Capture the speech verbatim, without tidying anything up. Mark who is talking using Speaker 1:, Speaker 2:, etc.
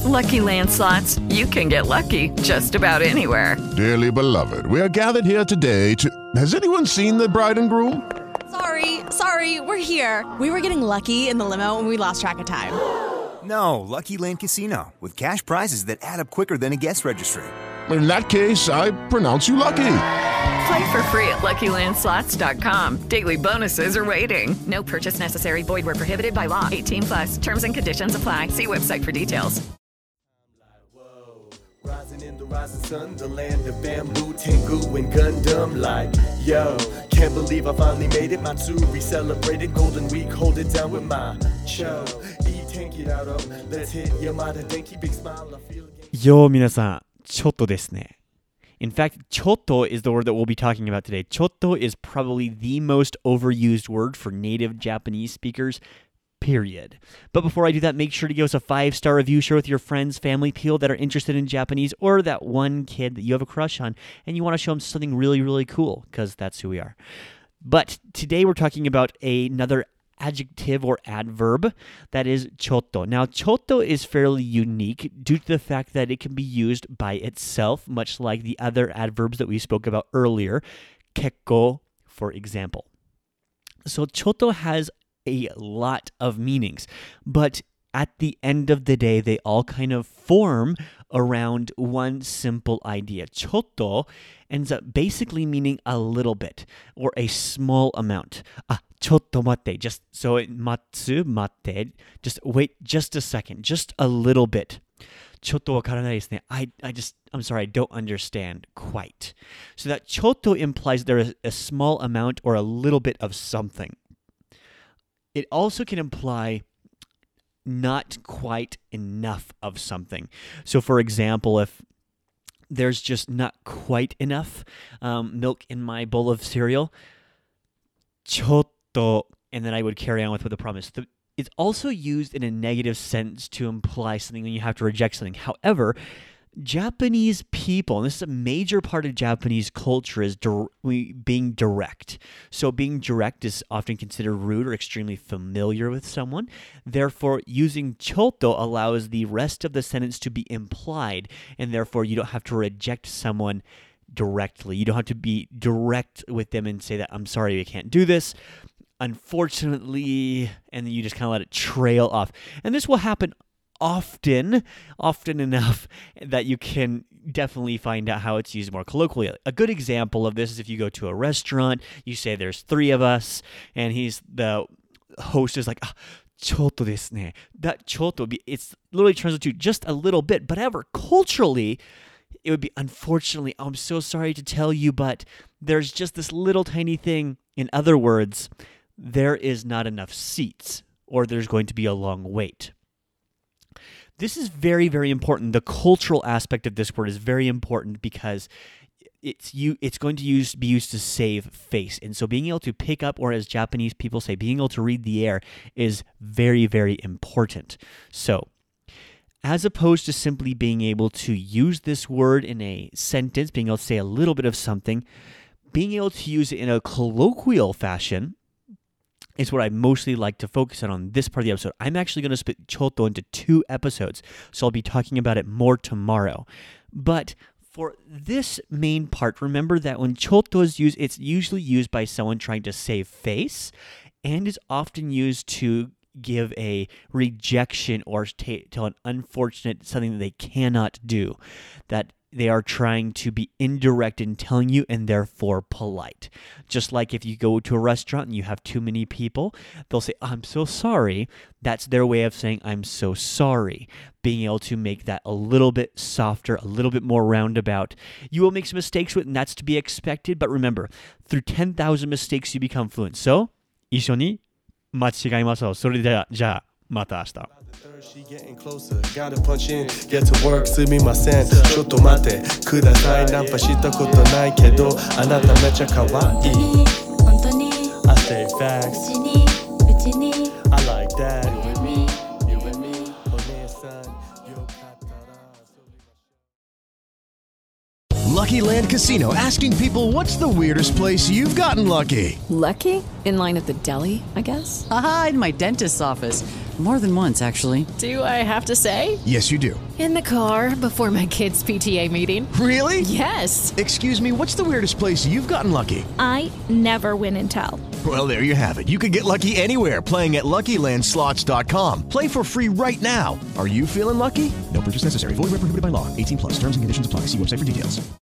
Speaker 1: Lucky Land Slots, you can get lucky just about anywhere.
Speaker 2: Dearly beloved, we are gathered here today to... Has anyone seen the bride and groom?
Speaker 3: Sorry, sorry, we're here. We were getting lucky in the limo and we lost track of time.
Speaker 4: No, Lucky Land Casino, with cash prizes that add up quicker than a guest registry.
Speaker 2: In that case, I pronounce you lucky.
Speaker 1: Play for free at Lucky Land Slots dot com. Daily bonuses are waiting. No purchase necessary. Void where prohibited by law. eighteen plus. Terms and conditions apply. See website for details.
Speaker 5: Rising in the rising sun, the land of bamboo, Tengu, and Gundam. Like, yo, can't believe I finally made it. Matsuri celebrated Golden Week, hold it down with my cho. Eat, tank it out of, let's hit Yamada Denki, big smile, I feel again.
Speaker 6: Yo, 皆さん、ちょっとですね。In fact, ちょっと is the word that we'll be talking about today. ちょっと is probably the most overused word for native Japanese speakers, period. But before I do that, make sure to give us a five-star review, share with your friends, family, people that are interested in Japanese, or that one kid that you have a crush on, and you want to show them something really, really cool, because that's who we are. But today we're talking about another adjective or adverb that is ちょっと. Now, ちょっと is fairly unique due to the fact that it can be used by itself, much like the other adverbs that we spoke about earlier, 結構, for example. So, ちょっと has a lot of meanings, but at the end of the day, they all kind of form around one simple idea. ちょっと ends up basically meaning a little bit or a small amount. Ah, ちょっと待って, just so it 待つ, 待って, just wait just a second, just a little bit. ちょっとわからないですね. I, I just, I'm sorry, I don't understand quite. So that ちょっと implies there is a small amount or a little bit of something. It also can imply not quite enough of something. So for example, if there's just not quite enough um, milk in my bowl of cereal, ちょっと, and then I would carry on with what the problem is. The, it's also used in a negative sense to imply something when you have to reject something. However, Japanese people, and this is a major part of Japanese culture, is di- being direct. So being direct is often considered rude or extremely familiar with someone. Therefore, using ちょっと allows the rest of the sentence to be implied, and therefore you don't have to reject someone directly. You don't have to be direct with them and say that, I'm sorry, I can't do this. Unfortunately, and then you just kind of let it trail off. And this will happen often, often enough that you can definitely find out how it's used more colloquially. A good example of this is if you go to a restaurant, you say there's three of us, and he's the host is like, ah, ちょっとですね. That ちょっと, it's literally translated to just a little bit, but however, culturally, it would be, unfortunately, I'm so sorry to tell you, but there's just this little tiny thing. In other words, there is not enough seats, or there's going to be a long wait. This is very, very important. The cultural aspect of this word is very important because it's you. It's going to use be used to save face. And so being able to pick up, or as Japanese people say, being able to read the air is very, very important. So as opposed to simply being able to use this word in a sentence, being able to say a little bit of something, being able to use it in a colloquial fashion is what I mostly like to focus on on this part of the episode. I'm actually going to split ちょっと into two episodes, so I'll be talking about it more tomorrow. But for this main part, remember that when ちょっと is used, it's usually used by someone trying to save face and is often used to give a rejection or t- tell an unfortunate something that they cannot do, that they are trying to be indirect in telling you and therefore polite. Just like if you go to a restaurant and you have too many people, they'll say, I'm so sorry. That's their way of saying, I'm so sorry. Being able to make that a little bit softer, a little bit more roundabout. You will make some mistakes with it, and that's to be expected. But remember, through ten thousand mistakes, you become fluent. So, 一緒に間違いましょう。それでは、じゃあ、また明日。
Speaker 5: She getting closer, gotta punch in, get to work, すみません、ちょっと待ってください、ナンパしたことないけど、あなためちゃ可愛い。本当に、I say facts, うちに、うちに、I like that, you and me, you and me, お姉さん、よかったら。
Speaker 7: Lucky Land Casino, asking people, what's the weirdest place you've gotten lucky?
Speaker 8: Lucky? In line at the deli, I guess?
Speaker 9: Aha, in my dentist's office. More than once, actually.
Speaker 8: Do I have to say?
Speaker 7: Yes, you do.
Speaker 8: In the car before my kids' P T A meeting.
Speaker 7: Really?
Speaker 8: Yes.
Speaker 7: Excuse me, what's the weirdest place you've gotten lucky?
Speaker 10: I never win and tell.
Speaker 7: Well, there you have it. You can get lucky anywhere, playing at Lucky Land Slots dot com. Play for free right now. Are you feeling lucky? No purchase necessary. Void where prohibited by law. eighteen plus. Terms and conditions apply. See website for details.